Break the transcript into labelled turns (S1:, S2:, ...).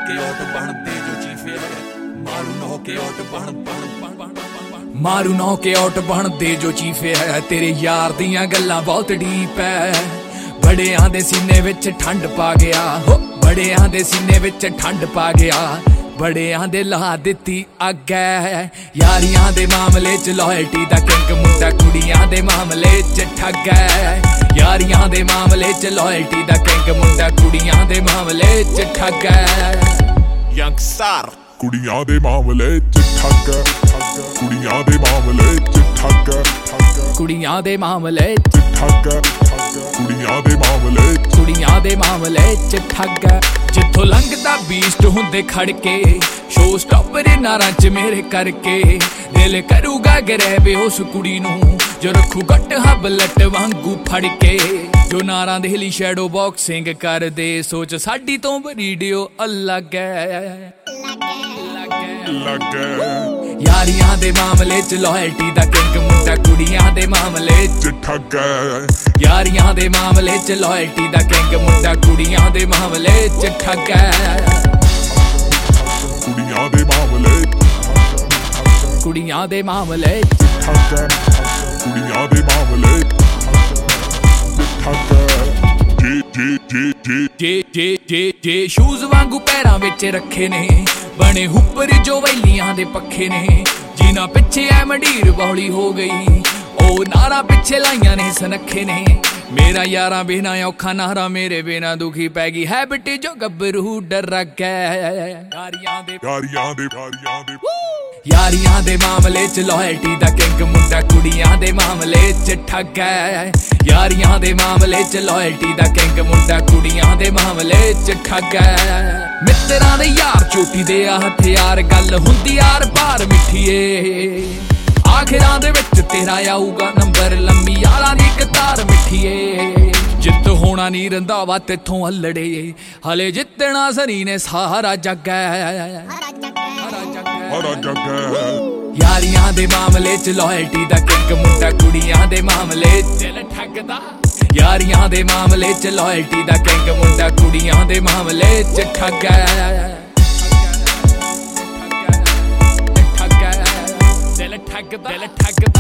S1: Knockout ਬਣਦੇ ਜੋ ਚੀਫੇ ਮਾਰੂ ਨੌਕਆਊਟ
S2: ਮਾਰੂ ਨੌਕਆਊਟ ਬਣਦੇ ਜੋ ਚੀਫੇ ਹੈ। ਤੇਰੇ ਯਾਰ ਦੀਆਂ ਗੱਲਾਂ ਬਹੁਤ ਡੀਪ ਹੈ। ਬੜਿਆਂ ਦੇ ਸੀਨੇ ਵਿੱਚ ਠੰਡ ਪਾ ਗਿਆ ਹੋ, ਬੜਿਆਂ ਦੇ ਸੀਨੇ ਵਿੱਚ ਠੰਡ ਪਾ ਗਿਆ। ਬੜਿਆਂ ਦੇ ਲਾ ਦਿੱਤੀ ਅੱਗ ਹੈ। ਯਾਰੀਆਂ ਦੇ ਮਾਮਲੇ 'ਚ ਲਾਇਲਟੀ ਦਾ ਕਿੰਗ ਮੁੰਡਾ, ਕੁੜੀਆਂ ਦੇ ਮਾਮਲੇ 'ਚ ਠੱਗ ਹੈ। ਯਾਰੀਆਂ ਦੇ ਮਾਮਲੇ 'ਚ ਲਾਇਲਟੀ ਦਾ ਕਿੰਗ ਮੁੰਡਾ, ਕੁੜੀਆਂ ਦੇ ਮਾਮਲੇ 'ਚ ਠੱਗ ਹੈ।
S3: ਯੰਗਸਟਰ ਕੁੜੀਆਂ ਦੇ ਮਾਮਲੇ 'ਚ ਠੱਗ, ਕੁੜੀਆਂ ਦੇ ਮਾਮਲੇ 'ਚ ਠੱਗ,
S2: ਕੁੜੀਆਂ ਦੇ ਮਾਮਲੇ 'ਚ
S3: ਠੱਗ, ਕੁੜੀਆਂ ਦੇ ਮਾਮਲੇ 'ਚ,
S2: ਕੁੜੀਆਂ ਦੇ ਮਾਮਲੇ 'ਚ ਠੱਗ। ਜਿੱਥੋਂ ਲੰਘਦਾ ਬੀਸਟ ਹੁੰਦੇ ਖੜ ਕੇ, ਸ਼ੋ ਸਟਾਪਰ ਨਾਰਾਂ 'ਚ ਮੇਰੇ ਕਰਕੇ। ਦਿਲ ਕਰੂਗਾ ਗਰੇਬੇ ਉਸ ਕੁੜੀ ਨੂੰ ਜੋ ਰੱਖੂ ਗੱਟ ਹਬਲਟ ਵਾਂਗੂ ਫੜ ਕੇ। ਜੋ ਨਾਰਾਂ ਦੇ ਲਈ ਸ਼ੈਡੋ ਬਾਕਸਿੰਗ ਕਰਦੇ, ਸੋਚ ਸਾਡੀ ਤੋਂ ਵੀਡੀਓ ਅਲੱਗ ਹੈ। ਯਾਰੀਆਂ ਦੇ ਮਾਮਲੇ 'ਚ ਲਾਇਲਟੀ ਦਾ ਕਿੰਗ ਮੁੰਡਾ, ਕੁੜੀਆਂ ਦੇ ਮਾਮਲੇ 'ਚ
S3: ਠੱਗ।
S2: ਯਾਰੀਆਂ ਦੇ ਮਾਮਲੇ 'ਚ ਲਾਇਲਟੀ ਦਾ ਕਿੰਗ ਮੁੰਡਾ, ਕੁੜੀਆਂ ਦੇ ਮਾਮਲੇ 'ਚ ਠੱਗ।
S3: ਕੁੜੀਆਂ ਦੇ ਮਾਮਲੇ,
S2: ਕੁੜੀਆਂ ਦੇ ਮਾਮਲੇ 'ਚ
S3: ਠੱਗ, ਕੁੜੀਆਂ ਦੇ ਮਾਮਲੇ 'ਚ ਠੱਗ।
S2: ਜੇ ਸ਼ੂਜ਼ ਵਾਂਗੂ ਪੈਰਾਂ ਵਿੱਚ ਰੱਖੇ ਨੇ, ਬਣੇ ਉੱਪਰ ਜੋ ਵੈਲੀਆਂ ਦੇ ਪੱਖੇ ਨੇ। ਜਿਨ੍ਹਾਂ ਪਿੱਛੇ ਐ ਮੰਡੀਰ ਬੌਲੀ ਹੋ ਗਈ, ਉਹ ਨਾਰਾਂ ਪਿੱਛੇ ਲਾਈਆਂ ਨੇ ਸਨੱਖੇ ਨੇ। ਮੇਰਾ ਯਾਰਾਂ ਬਿਨਾ ਔਖਾ ਨਾਰਾ, ਮੇਰੇ ਬਿਨਾ ਦੁਖੀ ਪੈ ਗਈ ਹੈਬਿਟ ਜੋ ਗੱਭਰੂ ਡਰ ਗਏ। ਯਾਰੀਆਂ ਦੇ ਮਾਮਲੇ 'ਚ ਲਾਇਲਟੀ ਦਾ ਕਿੰਗ ਮੁੰਡਾ, ਕੁੜੀਆਂ ਦੇ ਮਾਮਲੇ 'ਚ ਠੱਗ ਹੈ। ਯਾਰੀਆਂ ਦੇ ਮਾਮਲੇ 'ਚ ਲਾਇਲਟੀ ਦਾ ਕਿੰਗ ਮੁੰਡਾ, ਕੁੜੀਆਂ ਦੇ ਮਾਮਲੇ 'ਚ ਠੱਗ ਹੈ। ਮਿੱਤਰਾਂ ਦੇ ਯਾਰ ਚੋਟੀ ਦੇ ਆ ਹਥਿਆਰ, ਗੱਲ ਹੁੰਦੀ ਯਾਰ ਪਾਰ ਮਿੱਠੀਏ। ਆਖਿਰਾਂ ਦੇ ਵਿੱਚ ਤੇਰਾ ਆਊਗਾ ਨੰਬਰ, ਲੰਮੀ ਯਾਰਾਂ ਦੀ ਕਤਾਰ ਮਿੱਠੀਏ। ਜਿੱਤ ਹੋਣਾ ਨੀ ਰੰਧਾਵਾ ਤੇਥੋਂ ਹੱਲੜੇ, ਹਲੇ ਜਿੱਤਣਾ ਸਰੀ ਨੇ ਸਾਰਾ ਜੱਗ ਹੈ। ਯਾਰੀਆਂ ਦੇ ਮਾਮਲੇ 'ਚ ਲਾਇਲਟੀ ਦਾ ਕਿੰਗ ਮੁੰਡਾ, ਕੁੜੀਆਂ ਦੇ ਮਾਮਲੇ 'ਚ ਠੱਗਦਾ। ਯਾਰੀਆਂ ਦੇ ਮਾਮਲੇ 'ਚ ਲਾਇਲਟੀ ਦਾ ਕਿੰਗ ਮੁੰਡਾ, ਕੁੜੀਆਂ ਦੇ ਮਾਮਲੇ 'ਚ ਠੱਗ। ਦਿਲ ਠੱਗਦਾ।